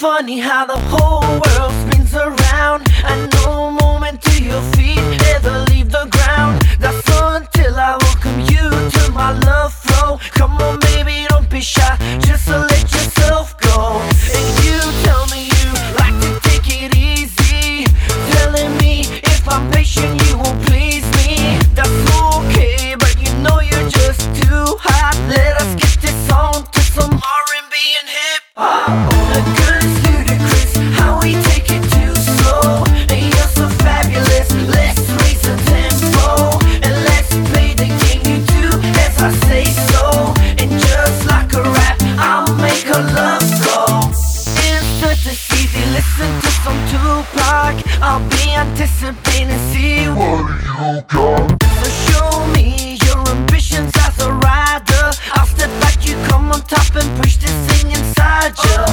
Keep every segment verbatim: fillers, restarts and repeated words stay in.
funny how the whole world spins around and no moment to your feet ever leave the ground. That's until I welcome you to my love flow. Come on baby, don't be shy, just to let yourself go. And you tell me you like to take it easy, telling me if I'm patient you won't please me. That's okay, but you know you're just too hot. Let us get this on to some R and B and hip hop. The good is ludicrous, how we take it too slow. And you're so fabulous, let's raise the tempo. And let's play the game you do as I say so. And just like a rap, I'll make a love go. Insert the C D, listen to some Tupac. I'll be anticipating, see what you got. So show me your ambitions as a rider. I'll step back, you come on top and push this thing inside you.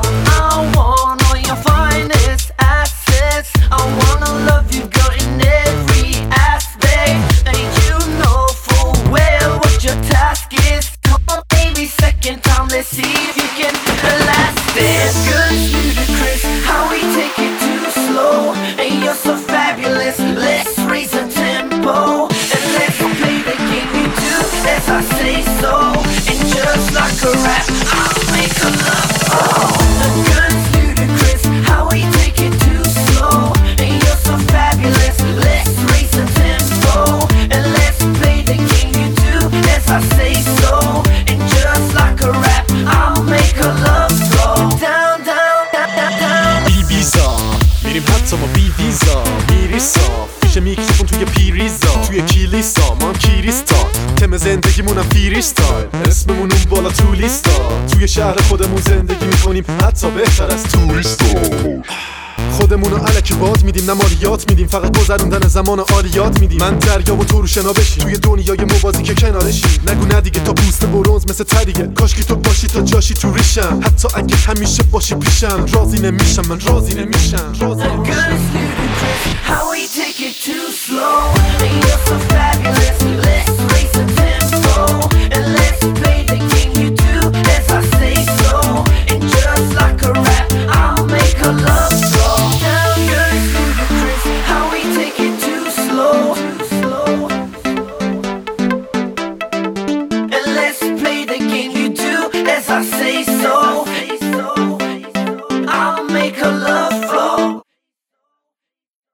I want all your finest assets. I wanna love you, girl, in every aspect. And you know full well what your task is. Come on, baby, second time, let's see if you can last it. Good, ludicrous, how we take it too slow. And you're so fabulous, let's raise the tempo. And let's play the game you do as I say so. And just like a rap, I'll make a love oh. The good's ludicrous, how we take it too slow. And you're so fabulous, let's raise the tempo. And let's play the game you do as I say so. And just like a rap, I'll make a love go. Down, down, down, down, down. بی ویزا میریم حتی ما بی ویزا میریسا فیش میکروفون توی پیریزا توی کلیسا ما هم کریستا تم زندگیمونم فریستایل اسممون اون بالا تو لیستا توی شهر خودمون زندگی میکنیم حتی بهتر از توریستا خودمونو الکی باد میدیم نه مالیات میدیم فقط گذروندن زمان عالیات میدیم من دریا و تو رو شنا بشی توی دنیای موازی که کنارشی نگو نه دیگه تا پوست برنز مثل تریگه کاش که تو باشی تا جاشی تو ریشم حتی اگه همیشه باشی پیشم راضی نمیشم من راضی نمیشم راضی نمیشم How we take it too slow. And you're so fabulous, let's raise the tempo. And let's play the game you do as I say so. And just like a rap, I'll make a love go. Now you're ludicrous, how we take it too slow. And let's play the game you do as I say so.